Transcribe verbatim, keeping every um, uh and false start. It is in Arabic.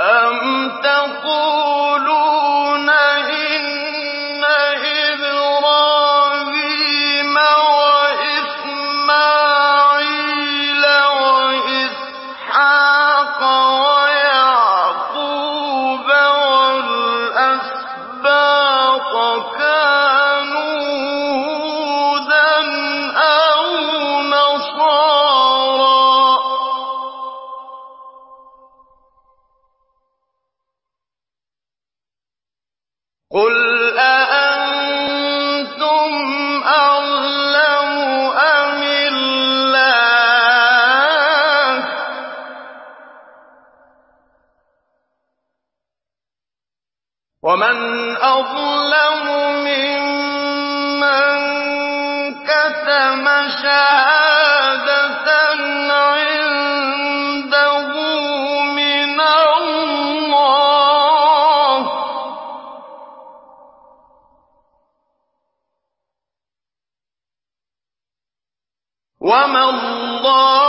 أَمْ تَقُولُونَ إِنَّ إِبْرَاهِيمَ وَإِسْمَاعِيلَ وَإِسْحَاقَ وَيَعْقُوبَ وَالْأَسْبَاطَ كَانُوا هُودًا أَوْ نَصَارَىٰ ۗ قُلْ أَأَنتُمْ أَعْلَمُ أَمِ اللَّهُ ۗ وَمَنْ أَظْلَمُ مِمَّن كَتَمَ شَهَادَةً عِندَهُ مِنَ اللَّهِ ۗ وَمَا اللَّهُ